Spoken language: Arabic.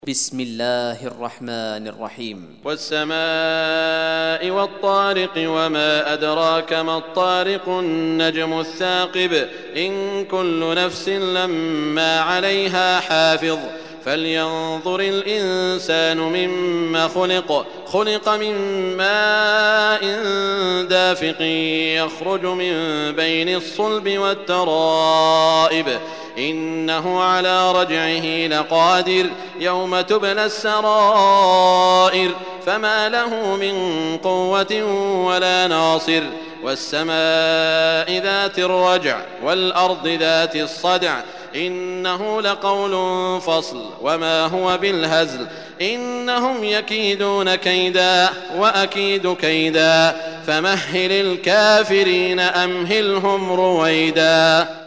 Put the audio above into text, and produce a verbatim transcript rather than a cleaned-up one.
بسم الله الرحمن الرحيم والسماء والطارق وما أدراك ما الطارق النجم الثاقب إن كل نفس لما عليها حافظ فلينظر الإنسان مما خلق خلق من ماء دافق يخرج من بين الصلب والترائب إنه على رجعه لقادر يوم تبلى السرائر فما له من قوة ولا ناصر والسماء ذات الرجع والأرض ذات الصدع إنه لقول فصل وما هو بالهزل إنهم يكيدون كيدا وأكيد كيدا فمهل الكافرين أمهلهم رويدا.